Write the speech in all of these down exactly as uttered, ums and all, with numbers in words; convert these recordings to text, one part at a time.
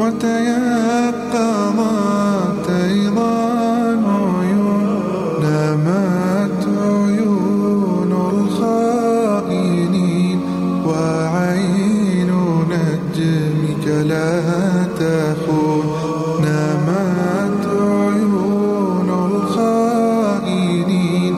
وتيقظت أيضا عيون، نامت عيون الخائنين، وعين نجمك لا تخون، نامت عيون الخائنين،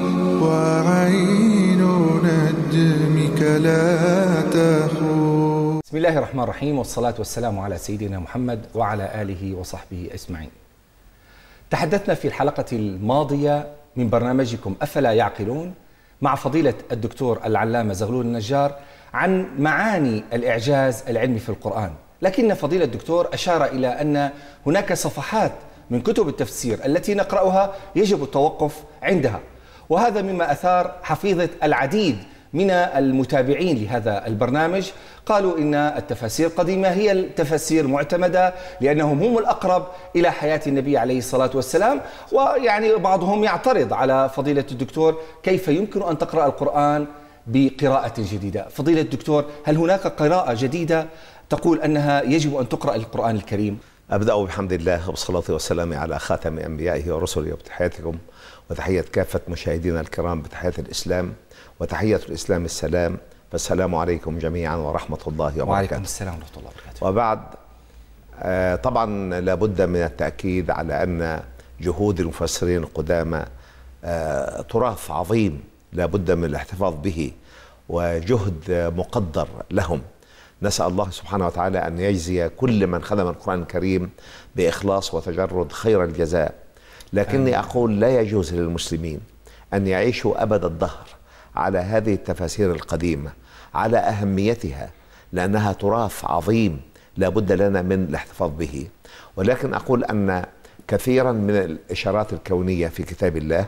وعين نجمك لا تخون. بسم الله الرحمن الرحيم، والصلاة والسلام على سيدنا محمد وعلى آله وصحبه أجمعين. تحدثنا في الحلقة الماضية من برنامجكم أفلا يعقلون مع فضيلة الدكتور العلامة زغلول النجار عن معاني الإعجاز العلمي في القرآن، لكن فضيلة الدكتور أشار إلى أن هناك صفحات من كتب التفسير التي نقرأها يجب التوقف عندها، وهذا مما أثار حفيظة العديد من المتابعين لهذا البرنامج. قالوا إن التفاسير القديمة هي التفاسير معتمدة لأنهم هم الأقرب إلى حياة النبي عليه الصلاة والسلام، ويعني بعضهم يعترض على فضيلة الدكتور كيف يمكن أن تقرأ القرآن بقراءة جديدة. فضيلة الدكتور، هل هناك قراءة جديدة تقول أنها يجب أن تقرأ القرآن الكريم؟ أبدأ بحمد الله والصلاة والسلام على خاتم أنبيائه ورسله، وبتحياتكم وتحية كافة مشاهدينا الكرام بتحية الإسلام، وتحية الإسلام السلام، فالسلام عليكم جميعا ورحمة الله وبركاته. وعليكم السلام ورحمة الله وبركاته. وبعد، آه طبعا لابد من التأكيد على أن جهود المفسرين القدامى آه تراث عظيم لابد من الاحتفاظ به، وجهد مقدر لهم. نسأل الله سبحانه وتعالى أن يجزي كل من خدم القرآن الكريم بإخلاص وتجرد خير الجزاء، لكني أقول لا يجوز للمسلمين أن يعيشوا أبد الدهر على هذه التفاسير القديمة، على أهميتها، لأنها تراث عظيم لا بد لنا من الاحتفاظ به. ولكن أقول أن كثيرا من الإشارات الكونية في كتاب الله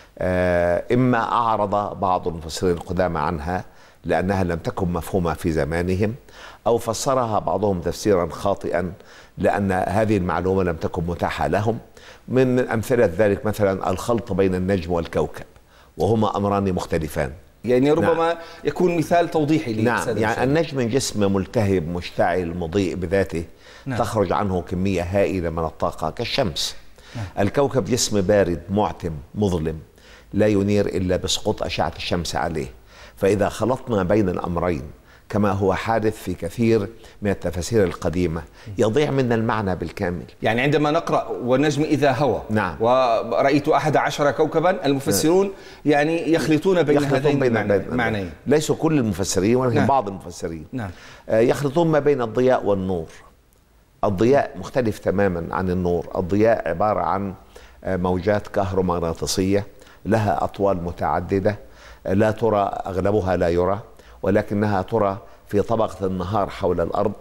إما أعرض بعض المفسرين القدامى عنها لأنها لم تكن مفهومة في زمانهم، أو فسرها بعضهم تفسيرا خاطئا لأن هذه المعلومة لم تكن متاحة لهم. من أمثلة ذلك مثلا الخلط بين النجم والكوكب، وهما أمران مختلفان. يعني ربما نعم. يكون مثال توضيحي لي. نعم، يعني النجم جسم ملتهب مشتعل مضيء بذاته، نعم. تخرج عنه كمية هائلة من الطاقة كالشمس. نعم. الكوكب جسم بارد معتم مظلم لا ينير إلا بسقوط أشعة الشمس عليه. فإذا خلطنا بين الأمرين كما هو حادث في كثير من التفاسير القديمة يضيع منا المعنى بالكامل. يعني عندما نقرأ والنجم إذا هوى، نعم. ورأيت أحد عشر كوكبا، المفسرون نعم. يعني يخلطون بين هذين المعنيين. ليسوا كل المفسرين ولكن نعم. بعض المفسرين نعم. يخلطون ما بين الضياء والنور. الضياء مختلف تماما عن النور. الضياء عبارة عن موجات كهرومغناطيسية لها أطوال متعددة لا ترى، أغلبها لا يرى، ولكنها ترى في طبقة النهار حول الأرض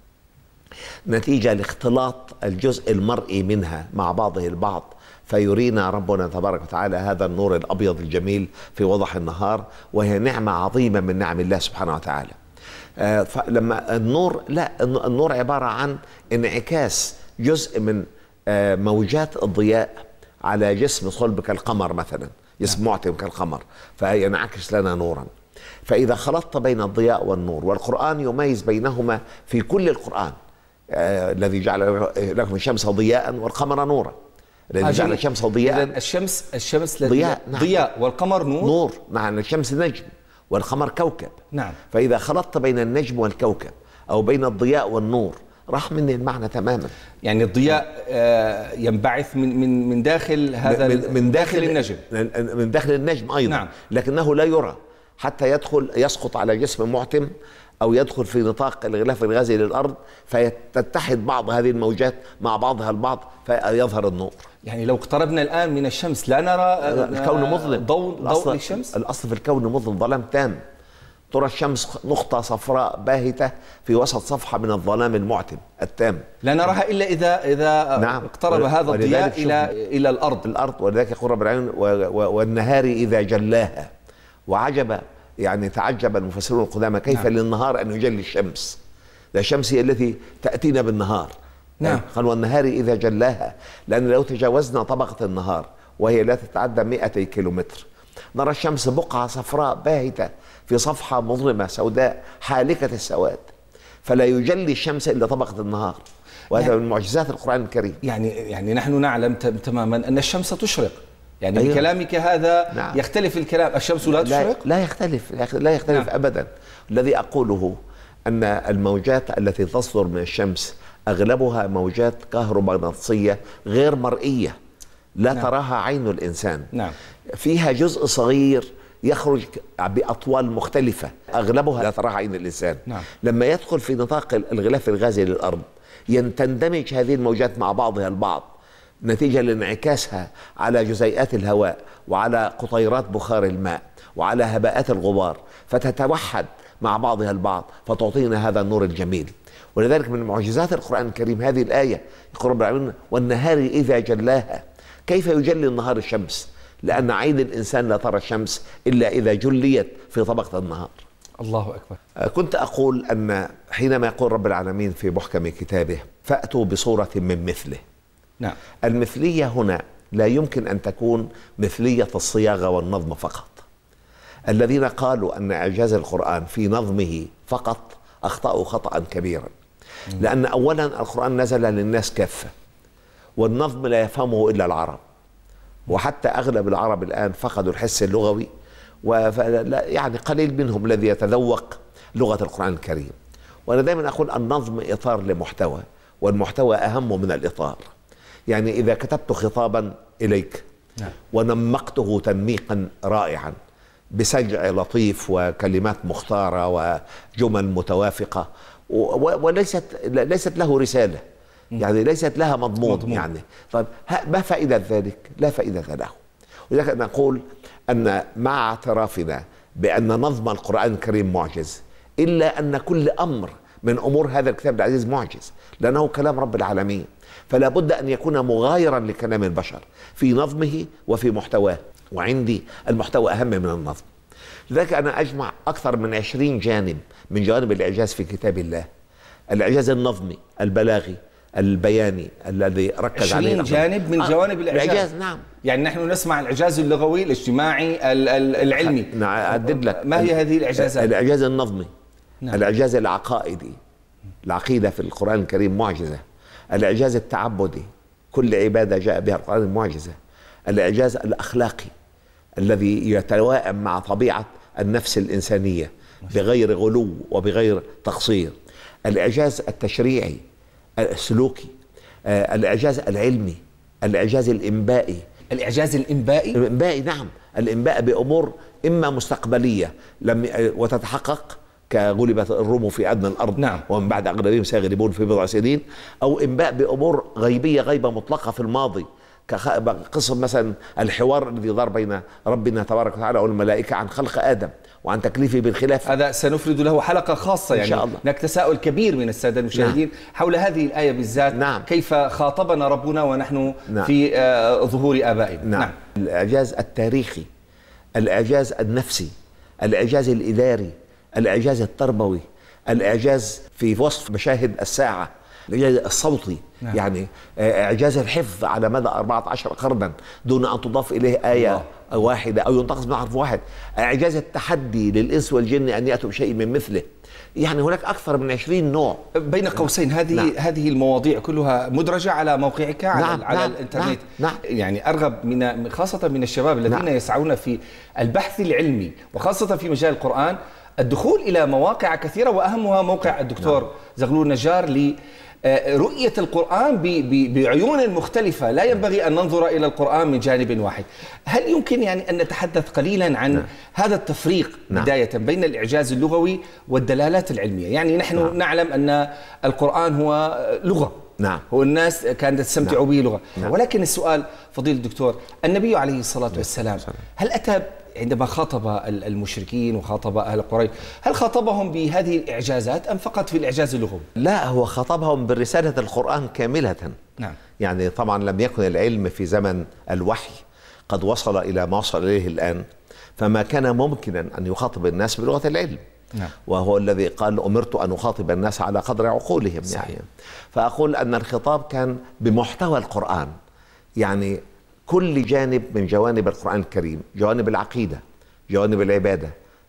نتيجة لاختلاط الجزء المرئي منها مع بعضه البعض، فيرينا ربنا تبارك وتعالى هذا النور الأبيض الجميل في وضح النهار، وهي نعمة عظيمة من نعم الله سبحانه وتعالى. آه فلما النور، لا، النور عبارة عن انعكاس جزء من آه موجات الضياء على جسم صلب كالقمر مثلا، جسم معتم كالقمر، فينعكس لنا نورا. فإذا خلطت بين الضياء والنور، والقرآن يميز بينهما في كل القرآن، آه الذي جعل لكم الشمس ضياء والقمر نورا، الذي جعل الشمس ضياء. إذن الشمس الشمس ضياء، نعم. ضياء، والقمر نور. نور، نعم. الشمس نجم والقمر كوكب، نعم. فإذا خلطت بين النجم والكوكب أو بين الضياء والنور راح مني المعنى تماما. يعني الضياء آه ينبعث من من من داخل هذا، من, من داخل النجم، من داخل النجم أيضا، نعم. لكنه لا يرى حتى يدخل يسقط على جسم معتم أو يدخل في نطاق الغلاف الغازي للأرض، فتتحد بعض هذه الموجات مع بعضها البعض فيظهر النور. يعني لو اقتربنا الآن من الشمس لا نرى الكون مظلم. ضوء ضوء للشمس. الأصل في الكون مظلم، ظلام تام. ترى الشمس نقطة صفراء باهتة في وسط صفحة من الظلام المعتم التام، لا نراها إلا إذا إذا نعم. اقترب هذا الضياء إلى إلى الأرض الأرض ولذلك يقول رب العالمين والنهار إذا جلاها. وعجب، يعني تعجب المفسرون القدامى كيف نعم. للنهار أن يجلي الشمس، ده الشمس هي التي تأتينا بالنهار. نعم. قال والنهار إذا جلاها، لأن لو تجاوزنا طبقة النهار وهي لا تتعدى مئتي كيلومتر نرى الشمس بقعة صفراء باهتة في صفحة مظلمة سوداء حالكة السواد. فلا يجلي الشمس إلا طبقة النهار، وهذا يعني من معجزات القرآن الكريم. يعني يعني نحن نعلم تماما أن الشمس تشرق، يعني أيوة. من كلامك هذا نعم. يختلف الكلام، الشمس لا تشرق؟ لا, لا يختلف لا يختلف نعم. أبدا. الذي أقوله أن الموجات التي تصدر من الشمس أغلبها موجات كهرومغناطيسية غير مرئية، لا نعم. تراها عين الإنسان. نعم. فيها جزء صغير يخرج بأطوال مختلفة أغلبها لا تراها عين الإنسان. نعم. لما يدخل في نطاق الغلاف الغازي للأرض تندمج هذه الموجات مع بعضها البعض نتيجة لانعكاسها على جزيئات الهواء وعلى قطيرات بخار الماء وعلى هباءات الغبار، فتتوحد مع بعضها البعض فتعطينا هذا النور الجميل. ولذلك من معجزات القرآن الكريم هذه الآية، يقول رب العالمين: والنهار إذا جلاها. كيف يجلي النهار الشمس؟ لأن عين الإنسان لا ترى الشمس إلا إذا جليت في طبقة النهار. الله أكبر. كنت أقول أن حينما يقول رب العالمين في محكم كتابه: فأتوا بصورة من مثله. نعم. المثلية هنا لا يمكن أن تكون مثلية الصياغة والنظم فقط. الذين قالوا أن إعجاز القرآن في نظمه فقط أخطأوا خطأ كبيرا، لأن أولا القرآن نزل للناس كافة، والنظم لا يفهمه إلا العرب، وحتى أغلب العرب الآن فقدوا الحس اللغوي، ويعني قليل منهم الذي يتذوق لغة القرآن الكريم. وأنا دائما أقول النظم إطار لمحتوى، والمحتوى أهم من الإطار. يعني إذا كتبت خطابا إليك ونمقته تنميقا رائعا بسجع لطيف وكلمات مختارة وجمل متوافقة وليست ليست له رسالة، يعني ليست لها مضمون, مضمون. يعني طيب ما فائدة ذلك؟ لا فائدة له. ولذلك نقول أن مع اعترافنا بأن نظم القرآن الكريم معجز، إلا أن كل أمر من أمور هذا الكتاب العزيز معجز، لأنه كلام رب العالمين، فلا بد أن يكون مغايرا لكلام البشر في نظمه وفي محتواه. وعندي المحتوى أهم من النظم. لذلك أنا أجمع أكثر من عشرين جانب من جوانب الإعجاز في كتاب الله: الإعجاز النظمي، البلاغي، البياني الذي ركز عليه عشرين جانب من جوانب الإعجاز. الإعجاز نعم. يعني نحن نسمع الإعجاز اللغوي، الاجتماعي، العلمي. نعم. أعدد لك ما هي هذه الإعجازات؟ الإعجاز النظمي. نعم. الإعجاز العقائدي، العقيدة في القرآن الكريم معجزة. الإعجاز التعبدي، كل عبادة جاء بها القرآن معجزة. الإعجاز الأخلاقي الذي يتوائم مع طبيعة النفس الإنسانية بغير غلو وبغير تقصير. الإعجاز التشريعي السلوكي. آه الإعجاز العلمي. الإعجاز الإنبائي. الإعجاز الإنبائي؟ الإنبائي نعم. الإنباء بأمور إما مستقبلية لم وتتحقق كغلبت الروم في أدنى الأرض، نعم. ومن بعد أغلبهم سيغلبون في بضع سنين، أو إنباء بأمور غيبية غيبة مطلقة في الماضي، كقصة مثلا الحوار الذي دار بين ربنا تبارك وتعالى والملائكة عن خلق آدم وعن تكليفه بالخلافة. هذا سنفرد له حلقة خاصة، يعني إن شاء الله. هناك تساؤل كبير من السادة المشاهدين نعم. حول هذه الآية بالذات. نعم. كيف خاطبنا ربنا ونحن نعم. في آه ظهور آبائنا. نعم. نعم. الإعجاز التاريخي، الإعجاز النفسي، الإعجاز الإداري، الإعجاز التربوي، الإعجاز في وصف مشاهد الساعة، الإعجاز الصوتي. نعم. يعني إعجاز الحفظ على مدى أربعة عشر قرنا دون أن تضاف إليه آية الله. واحدة أو ينتقص من حرف واحد. إعجاز التحدي للإنس والجن أن يأتوا بشيء من مثله. يعني هناك أكثر من عشرين نوع. بين قوسين هذه نعم. هذه المواضيع كلها مدرجة على موقعك على, نعم. على نعم. الإنترنت. نعم. يعني أرغب من خاصة من الشباب الذين نعم. يسعون في البحث العلمي وخاصة في مجال القرآن الدخول إلى مواقع كثيرة، وأهمها موقع الدكتور نعم. زغلول نجار لرؤية القرآن بعيون مختلفة. لا ينبغي أن ننظر إلى القرآن من جانب واحد. هل يمكن يعني أن نتحدث قليلا عن نعم. هذا التفريق نعم. بداية بين الإعجاز اللغوي والدلالات العلمية؟ يعني نحن نعم. نعلم أن القرآن هو لغة، نعم. هو الناس كانت تستمتع نعم. به لغة نعم. ولكن السؤال فضيلة الدكتور، النبي عليه الصلاة والسلام هل أتى عندما خاطب المشركين وخاطب أهل قريش هل خاطبهم بهذه الإعجازات أم فقط في الإعجاز اللغوي؟ لا، هو خاطبهم برسالة القرآن كاملة. نعم. يعني طبعا لم يكن العلم في زمن الوحي قد وصل إلى ما وصل إليه الآن، فما كان ممكنا أن يخاطب الناس بلغة العلم. نعم. وهو الذي قال أمرت أن أخاطب الناس على قدر عقولهم. يعني فأقول أن الخطاب كان بمحتوى القرآن، يعني كل جانب من جوانب القرآن الكريم، جوانب العقيدة، جوانب العبادة،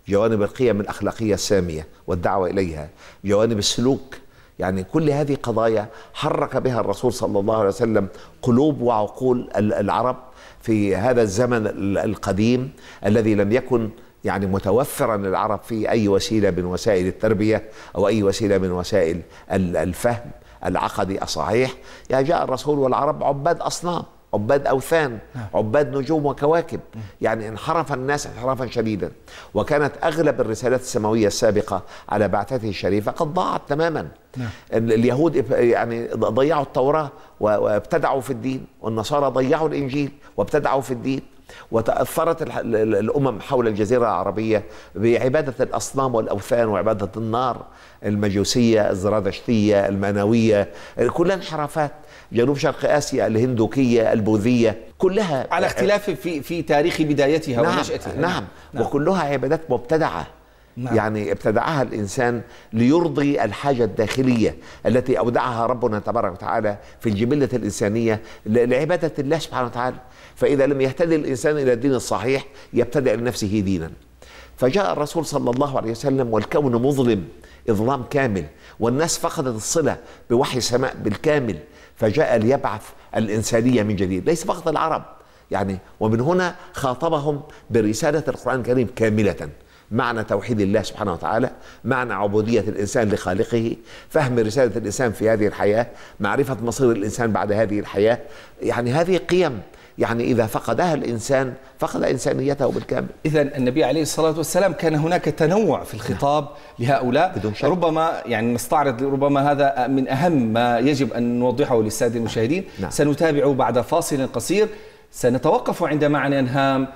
جوانب القيم الأخلاقية السامية والدعوة إليها، جوانب السلوك. يعني كل هذه قضايا حرك بها الرسول صلى الله عليه وسلم قلوب وعقول العرب في هذا الزمن القديم الذي لم يكن يعني متوفرا للعرب في أي وسيلة من وسائل التربية أو أي وسيلة من وسائل الفهم العقدي الصحيح. يعني جاء الرسول والعرب عباد أصنام، عباد أوثان، عباد نجوم وكواكب. يعني انحرف الناس انحرافا شديدا، وكانت أغلب الرسالات السماوية السابقة على بعثته الشريفة قد ضاعت تماما. نعم. اليهود يعني ضيعوا التوراة وابتدعوا في الدين، والنصارى ضيعوا الإنجيل وابتدعوا في الدين، وتأثرت الأمم حول الجزيرة العربية بعبادة الأصنام والأوثان وعبادة النار، المجوسية، الزرادشتية، المانوية، كلها انحرافات. جنوب شرق آسيا، الهندوكية، البوذية، كلها على اختلاف في في تاريخ بدايتها نعم ونشأتها. نعم. نعم وكلها عبادات مبتدعة. نعم. يعني ابتدعها الإنسان ليرضي الحاجة الداخلية التي أودعها ربنا تبارك وتعالى في الجبلة الإنسانية لعبادة الله سبحانه وتعالى. فإذا لم يهتدي الإنسان إلى الدين الصحيح يبتدع لنفسه دينا. فجاء الرسول صلى الله عليه وسلم والكون مظلم إظلام كامل، والناس فقدت الصلة بوحي السماء بالكامل، فجاء ليبعث الإنسانية من جديد، ليس فقط العرب يعني. ومن هنا خاطبهم برسالة القرآن الكريم كاملة، معنى توحيد الله سبحانه وتعالى، معنى عبودية الإنسان لخالقه، فهم رسالة الإنسان في هذه الحياة، معرفة مصير الإنسان بعد هذه الحياة. يعني هذه قيم يعني إذا فقدها الإنسان فقد إنسانيته بالكامل. إذا النبي عليه الصلاة والسلام كان هناك تنوع في الخطاب نعم. لهؤلاء بدون شك. ربما يعني نستعرض ربما هذا من أهم ما يجب أن نوضحه للسادة المشاهدين. نعم. سنتابع بعد فاصل قصير، سنتوقف عند معنى هام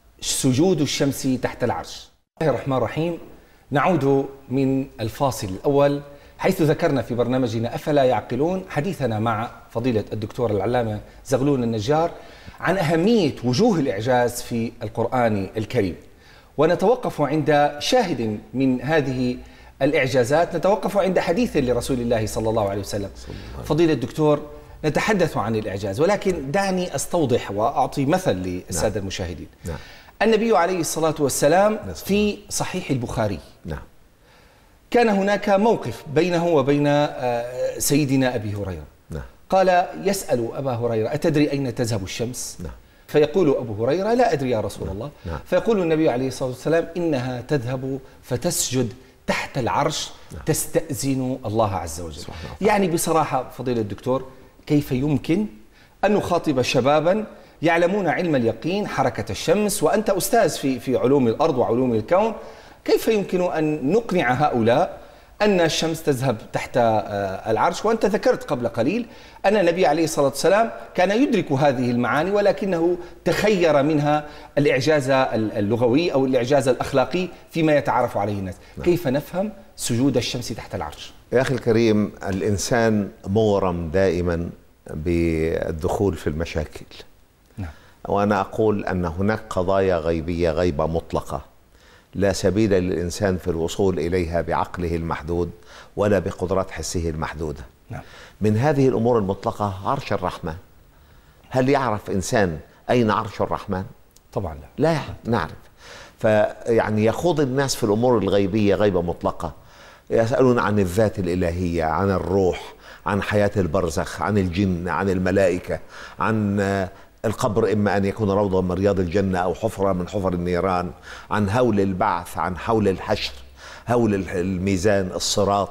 سجود الشمس تحت العرش. بسم الله الرحمن الرحيم. نعود من الفاصل الأول حيث ذكرنا في برنامجنا أفلا يعقلون حديثنا مع فضيلة الدكتور العلامة زغلول النجار عن أهمية وجوه الإعجاز في القرآن الكريم، ونتوقف عند شاهد من هذه الإعجازات، نتوقف عند حديث لرسول الله صلى الله عليه وسلم. فضيلة الدكتور، نتحدث عن الإعجاز، ولكن دعني أستوضح وأعطي مثل للسادة نعم. المشاهدين. نعم. النبي عليه الصلاة والسلام في صحيح البخاري نعم. كان هناك موقف بينه وبين سيدنا أبي هريرة. نعم. قال يسأل أبا هريرة أتدري أين تذهب الشمس؟ نعم. فيقول أبو هريرة لا أدري يا رسول نعم. الله. نعم. فيقول النبي عليه الصلاة والسلام إنها تذهب فتسجد تحت العرش نعم. تستأذن الله عز وجل. يعني بصراحة فضيلة الدكتور، كيف يمكن أن نخاطب شبابا يعلمون علم اليقين حركة الشمس، وأنت أستاذ في في علوم الأرض وعلوم الكون، كيف يمكن أن نقنع هؤلاء أن الشمس تذهب تحت العرش؟ وأنت ذكرت قبل قليل أن النبي عليه الصلاة والسلام كان يدرك هذه المعاني، ولكنه تخير منها الإعجاز اللغوي أو الإعجاز الأخلاقي فيما يتعارف عليه الناس. نعم. كيف نفهم سجود الشمس تحت العرش؟ يا أخي الكريم، الإنسان مغرم دائما بالدخول في المشاكل. نعم. وأنا أقول أن هناك قضايا غيبية غيبة مطلقة لا سبيل للإنسان في الوصول إليها بعقله المحدود ولا بقدرات حسه المحدودة. نعم. من هذه الأمور المطلقة عرش الرحمن. هل يعرف إنسان أين عرش الرحمن؟ طبعا لا. لا نعرف. فيعني يخوض الناس في الأمور الغيبية غيبة مطلقة، يسألون عن الذات الإلهية، عن الروح، عن حياة البرزخ، عن الجن، عن الملائكة، عن القبر إما أن يكون روضة من رياض الجنة أو حفرة من حفر النيران، عن هول البعث، عن حول الحشر، هول الميزان، الصراط،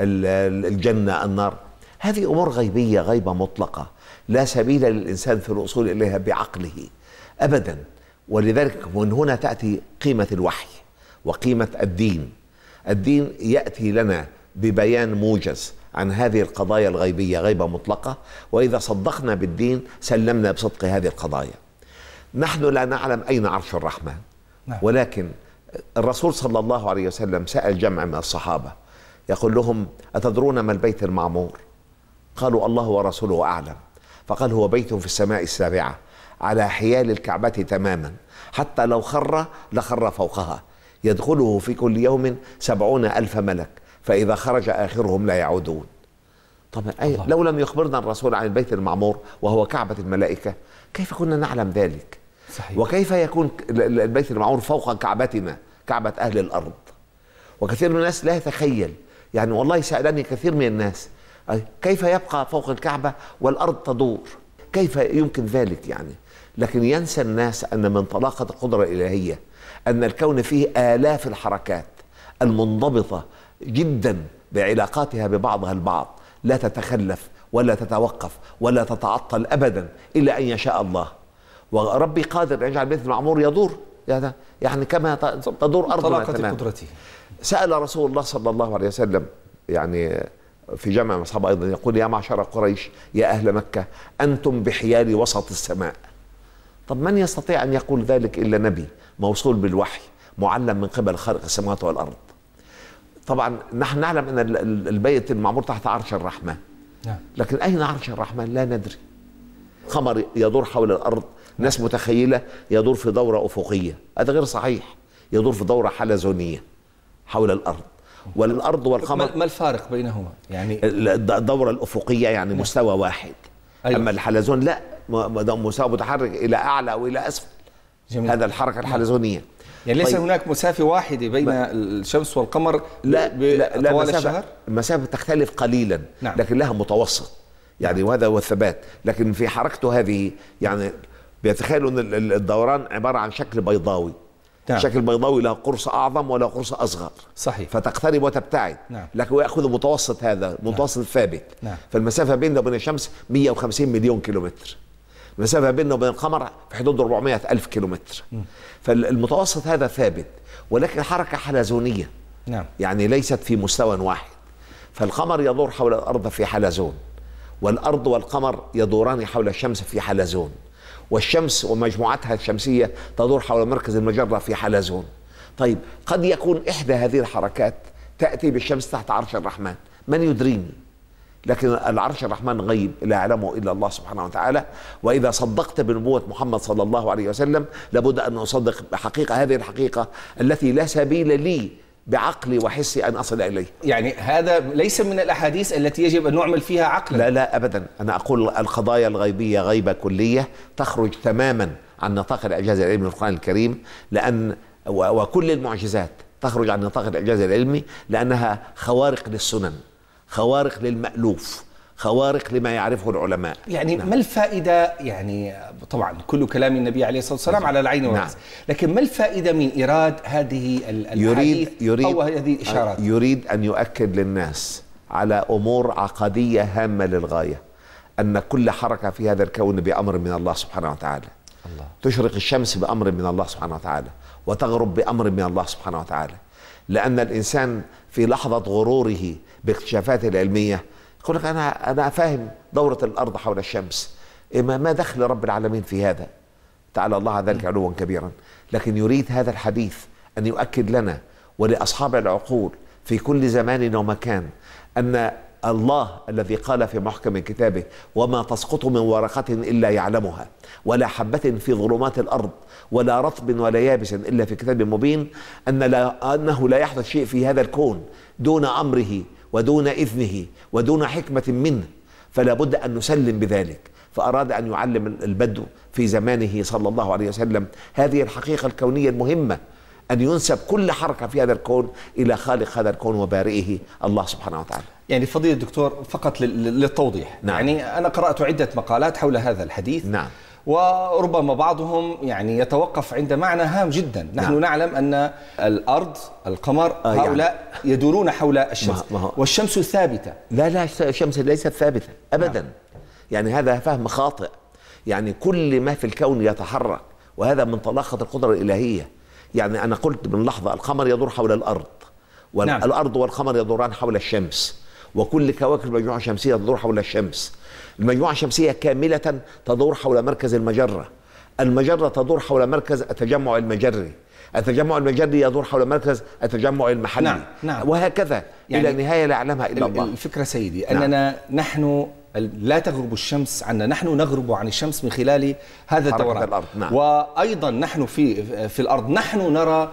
الجنة، النار. هذه أمور غيبية غيبة مطلقة لا سبيل للإنسان في الوصول إليها بعقله أبدا. ولذلك من هنا تأتي قيمة الوحي وقيمة الدين. الدين يأتي لنا ببيان موجز عن هذه القضايا الغيبية غيبة مطلقة، وإذا صدقنا بالدين سلمنا بصدق هذه القضايا. نحن لا نعلم أين عرش الرحمن. نعم. ولكن الرسول صلى الله عليه وسلم سأل جمع من الصحابة يقول لهم أتدرون ما البيت المعمور؟ قالوا الله ورسوله أعلم. فقال هو بيت في السماء السابعة على حيال الكعبة تماما، حتى لو خر لخر فوقها، يدخله في كل يوم سبعون ألف ملك، فإذا خرج آخرهم لا يعودون. طبعا أي لو لم يخبرنا الرسول عن البيت المعمور وهو كعبة الملائكة كيف كنا نعلم ذلك؟ صحيح. وكيف يكون البيت المعمور فوق كعبتنا كعبة أهل الأرض. وكثير من الناس لا يتخيل، يعني والله سألني كثير من الناس كيف يبقى فوق الكعبة والأرض تدور، كيف يمكن ذلك يعني؟ لكن ينسى الناس أن من طلاقة القدرة الإلهية أن الكون فيه آلاف الحركات المنضبطة جدا بعلاقاتها ببعضها البعض، لا تتخلف ولا تتوقف ولا تتعطل أبدا إلا أن يشاء الله. وربي قادر أن يجعل البيت المعمور يدور يعني كما تدور أرضنا تماما. قدرته. سأل رسول الله صلى الله عليه وسلم يعني في جمع أصحابه أيضا يقول: يا معشر قريش، يا أهل مكة، أنتم بحيال وسط السماء. طب من يستطيع أن يقول ذلك إلا نبي موصول بالوحي معلم من قبل خالق السماوات والأرض. طبعا نحن نعلم أن البيت المعمور تحت عرش الرحمن، لكن أين عرش الرحمن لا ندري. قمر يدور حول الأرض، ناس متخيلة يدور في دورة أفقية، هذا غير صحيح، يدور في دورة حلزونية حول الأرض. والأرض والقمر ما الفارق بينهما؟ يعني الدورة الأفقية يعني لا. مستوى واحد. أيوة. أما الحلزون لا، مستوى متحرك إلى أعلى وإلى أسفل. جميل. هذا الحركة الحلزونية. يعني ليس طيب. هناك مسافة واحدة بين ما الشمس والقمر لا لا, لا طوال الشهر؟ المسافة تختلف قليلا. نعم. لكن لها متوسط يعني، وهذا هو الثبات. لكن في حركته هذه يعني بيتخيلوا أن الدوران عبارة عن شكل بيضاوي. نعم. شكل بيضاوي له قرص أعظم ولا قرص أصغر. صحيح. فتقترب وتبتعد. نعم. لكن يأخذ متوسط، هذا متوسط. نعم. ثابت. نعم. فالمسافة بيننا وبين الشمس مئة وخمسين مليون كيلومتر. المسافة بيننا وبين القمر في حدود أربعمائة ألف كيلومتر. م. فالمتوسط هذا ثابت، ولكن حركة حلزونية. نعم. يعني ليست في مستوى واحد. فالقمر يدور حول الأرض في حلزون، والأرض والقمر يدوران حول الشمس في حلزون، والشمس ومجموعتها الشمسية تدور حول مركز المجرة في حلزون. طيب قد يكون إحدى هذه الحركات تأتي بالشمس تحت عرش الرحمن، من يدريني؟ لكن العرش الرحمن غيب لا يعلمه إلا الله سبحانه وتعالى. وإذا صدقت بنبوة محمد صلى الله عليه وسلم لابد أن أصدق بحقيقة هذه الحقيقة التي لا سبيل لي بعقلي وحسي أن أصل إليه. يعني هذا ليس من الأحاديث التي يجب أن نعمل فيها عقلا. لا لا أبدا. أنا أقول القضايا الغيبية غيبة كلية تخرج تماما عن نطاق الإعجاز العلمي في القرآن الكريم، لأن وكل المعجزات تخرج عن نطاق الإعجاز العلمي لأنها خوارق للسنن، خوارق للمألوف، خوارق لما يعرفه العلماء. يعني نعم. ما الفائدة؟ يعني طبعا كل كلام النبي عليه الصلاة والسلام على العين والرأس. نعم. لكن ما الفائدة من إيراد هذه الحديث يريد يريد أو هذه الإشارات؟ يريد أن يؤكد للناس على أمور عقدية هامة للغاية، أن كل حركة في هذا الكون بأمر من الله سبحانه وتعالى. الله. تشرق الشمس بأمر من الله سبحانه وتعالى، وتغرب بأمر من الله سبحانه وتعالى. لأن الإنسان في لحظة غروره باكتشافاته العلمية يقول لك أنا أنا فاهم دورة الأرض حول الشمس، ما دخل رب العالمين في هذا؟ تعالى الله عن ذلك علوا كبيرا. لكن يريد هذا الحديث أن يؤكد لنا ولأصحاب العقول في كل زمان ومكان أن الله الذي قال في محكم كتابه: وما تسقط من ورقة إلا يعلمها، ولا حبة في ظلمات الأرض، ولا رطب ولا يابس إلا في كتاب مبين، أن لا أنه لا يحدث شيء في هذا الكون دون أمره ودون إذنه ودون حكمة منه، فلا بد أن نسلم بذلك. فأراد أن يعلم البدو في زمانه صلى الله عليه وسلم هذه الحقيقة الكونية المهمة، أن ينسب كل حركة في هذا الكون إلى خالق هذا الكون وبارئه الله سبحانه وتعالى. يعني فضيلة الدكتور فقط للتوضيح. نعم. يعني أنا قرأت عدة مقالات حول هذا الحديث. نعم. وربما بعضهم يعني يتوقف عند معنى هام جدا. نحن نعم. نعلم أن الأرض القمر آه هؤلاء يعني. يدورون حول الشمس والشمس ثابتة. لا لا الشمس ليست ثابتة أبدا. نعم. يعني هذا فهم خاطئ. يعني كل ما في الكون يتحرك، وهذا من طلاقة القدرة الإلهية. يعني أنا قلت من لحظة القمر يدور حول الأرض، والأرض نعم. والقمر يدوران حول الشمس، وكل كواكب المجموعة الشمسية تدور حول الشمس. المجموعة الشمسية كاملة تدور حول مركز المجرة، المجرة تدور حول مركز التجمع المجري، التجمع المجري يدور حول مركز التجمع المحلي. نعم. نعم. وهكذا يعني إلى نهاية لا يعلمها إلا الله. الفكرة سيدي نعم. أننا نحن لا تغرب الشمس عنا، نحن نغرب عن الشمس من خلال هذا الدوران. نعم. وأيضا نحن في في الأرض نحن نرى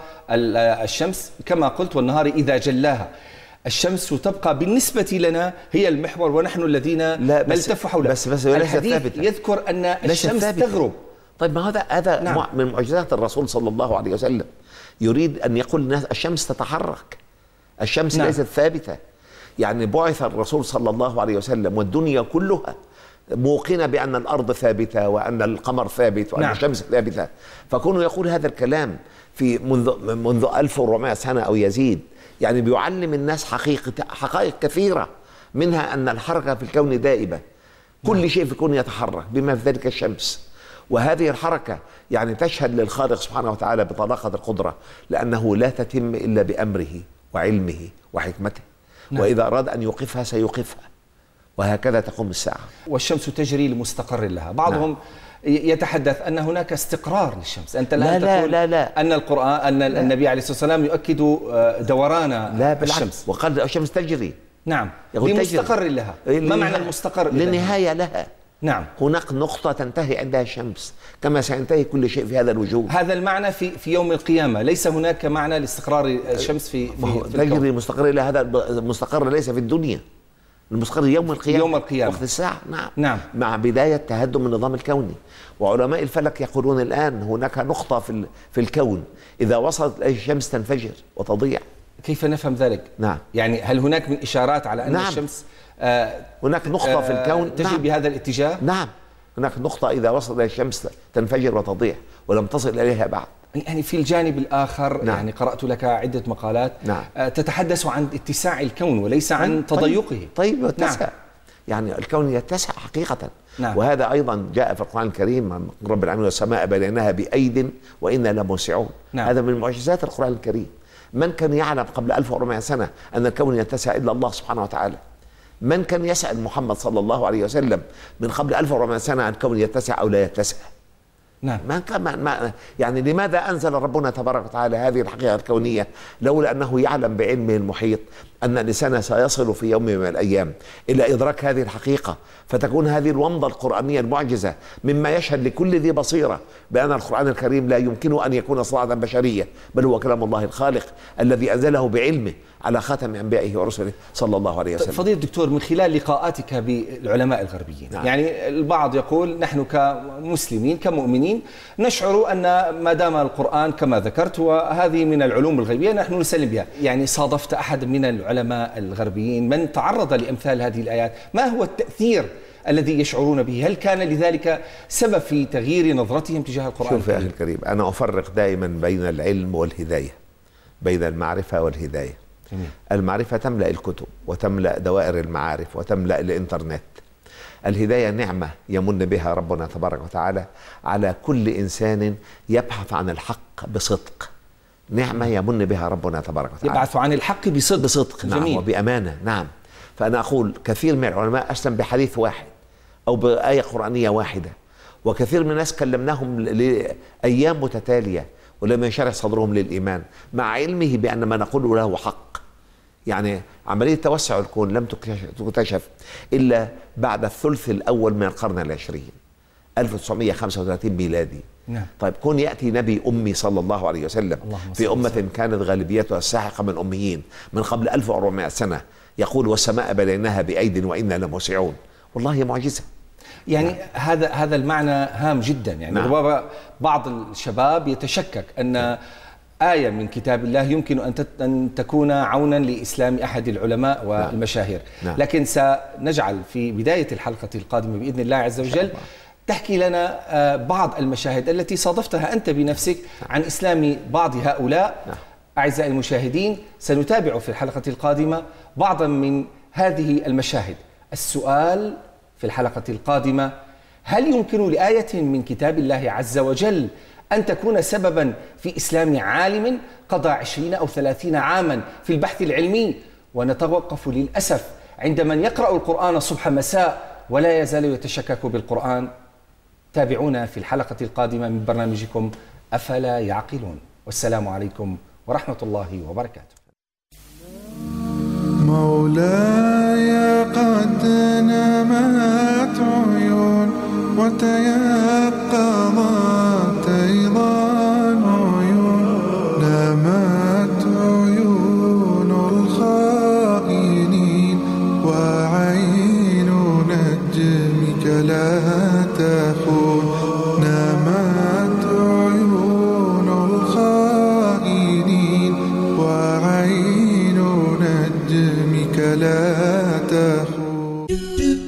الشمس كما قلت، والنهار إذا جلاها. الشمس تبقى بالنسبة لنا هي المحور، ونحن الذين نلتف حولها. بس بس الحديث يذكر أن الشمس تغرب. طيب ما هذا هذا نعم. من معجزات الرسول صلى الله عليه وسلم. يريد أن يقول للناس الشمس تتحرك، الشمس نعم. ليست ثابتة. يعني بعث الرسول صلى الله عليه وسلم والدنيا كلها موقنة بأن الأرض ثابتة وأن القمر ثابت وأن نعم. الشمس ثابتة، فكونه يقول هذا الكلام في منذ منذ ألف وأربعمائة سنة أو يزيد، يعني بيعلم الناس حقيقة حقائق كثيرة، منها أن الحركة في الكون دائبة، كل نعم. شيء في الكون يتحرك بما في ذلك الشمس، وهذه الحركة يعني تشهد للخالق سبحانه وتعالى بطلاقة القدرة، لأنه لا تتم إلا بأمره وعلمه وحكمته، نعم. وإذا أراد أن يوقفها سيوقفها، وهكذا تقوم الساعة. والشمس تجري لمستقر لها. بعضهم نعم. يتحدث أن هناك استقرار للشمس. أنت لا لا تقول لا لا أن القرآن أن لا. النبي عليه الصلاة والسلام يؤكد دوران لا بالعكس. الشمس، وقال الشمس تجري نعم لمستقر لها. ما معنى المستقر؟ لنهاية لها. نعم. هناك نقطة تنتهي عندها الشمس كما سينتهي كل شيء في هذا الوجود. هذا المعنى في في يوم القيامة، ليس هناك معنى لاستقرار الشمس في في, في تجري مستقر لها. هذا المستقر ليس في الدنيا، المستقر يوم القيامة، يوم القيامة وقت الساعة. نعم. نعم. مع بداية تهدم النظام الكوني. وعلماء الفلك يقولون الآن هناك نقطة في في الكون إذا وصلت إليه الشمس تنفجر وتضيع. كيف نفهم ذلك؟ نعم. يعني هل هناك من إشارات على أن نعم. الشمس آه هناك نقطة آه في الكون تجري نعم. بهذا الاتجاه؟ نعم، هناك نقطة إذا وصلت إلى الشمس تنفجر وتضيع ولم تصل إليها بعد. يعني في الجانب الآخر نعم. يعني قرأت لك عدة مقالات نعم. آه تتحدث عن اتساع الكون وليس عن طيب. تضيقه. طيب يتسع. نعم. يعني الكون يتسع حقيقة. نعم. وهذا أيضا جاء في القرآن الكريم، رب العالمين والسماء بنيناها بأيد وإنا لموسعون. نعم. هذا من معجزات القرآن الكريم. من كان يعلم قبل ألف وأربعمائة سنة أن الكون يتسع إلا الله سبحانه وتعالى؟ من كان يسأل محمد صلى الله عليه وسلم من قبل ألف وأربعمائة سنة عن الكون يتسع أو لا يتسع؟ نعم. ما كان ما يعني لماذا أنزل ربنا تبارك وتعالى هذه الحقيقة الكونية لولا أنه يعلم بعلمه المحيط أن الإنسان سيصل في يوم من الأيام إلى إدراك هذه الحقيقة، فتكون هذه الومضة القرآنية المعجزة مما يشهد لكل ذي بصيرة بأن القرآن الكريم لا يمكنه أن يكون صناعة بشرية، بل هو كلام الله الخالق الذي أنزله بعلمه على خاتم أنبيائه ورسله صلى الله عليه وسلم. فضيلة الدكتور، من خلال لقاءاتك بالعلماء الغربيين، نعم. يعني البعض يقول نحن كمسلمين كمؤمنين نشعر أن ما دام القرآن كما ذكرت وهذه من العلوم الغيبية نحن نسلم بها. يعني صادفت أحد من العلماء الغربيين من تعرض لأمثال هذه الآيات، ما هو التأثير الذي يشعرون به؟ هل كان لذلك سبب في تغيير نظرتهم تجاه القرآن؟ شوف يا أخي الكريم، أنا أفرق دائما بين العلم والهداية، بين المعرفة والهداية. جميل. المعرفة تملأ الكتب وتملأ دوائر المعارف وتملأ الإنترنت. الهداية نعمة يمن بها ربنا تبارك وتعالى على كل إنسان يبحث عن الحق بصدق، نعمة يمن بها ربنا تبارك وتعالى. يبحث عن الحق بصدق بصدق نعم. جميل. وبأمانة نعم. فأنا أقول كثير من العلماء أسلم بحديث واحد أو بآية قرآنية واحدة، وكثير من الناس كلمناهم لأيام متتالية ولم ينشرح صدرهم للإيمان مع علمه بأن ما نقوله له حق. يعني عملية توسع الكون لم تكتشف إلا بعد الثلث الأول من القرن العشرين ألف وتسعمائة وخمسة وثلاثين ميلادي. نعم. طيب كون يأتي نبي أمي صلى الله عليه وسلم في أمة كانت غالبيتها الساحقة من أميين من قبل ألف وأربعمائة سنة يقول والسماء بنيناها بأيد وإنا لموسعون، والله معجزة. يعني نعم. هذا هذا المعنى هام جدا. يعني نعم. ربما بعض الشباب يتشكك أن نعم. آية من كتاب الله يمكن أن تكون عونا لإسلام أحد العلماء والمشاهير. نعم. لكن سنجعل في بداية الحلقة القادمة بإذن الله عز وجل تحكي لنا بعض المشاهد التي صادفتها أنت بنفسك عن إسلام بعض هؤلاء. نعم. أعزائي المشاهدين، سنتابع في الحلقة القادمة بعضا من هذه المشاهد. السؤال في الحلقة القادمة: هل يمكن لآية من كتاب الله عز وجل أن تكون سببا في إسلام عالم قضى عشرين أو ثلاثين عاما في البحث العلمي، ونتوقف للأسف عند من يقرأ القرآن صبح مساء ولا يزال يتشكك بالقرآن؟ تابعونا في الحلقة القادمة من برنامجكم أفلا يعقلون، والسلام عليكم ورحمة الله وبركاته. مولاي قد نمت عيون وتيقظت أيضا عيون، نمت عيون الخائنين وعين نجمك لا تخون، نمت عيون الخائنين نجمك لا تخور.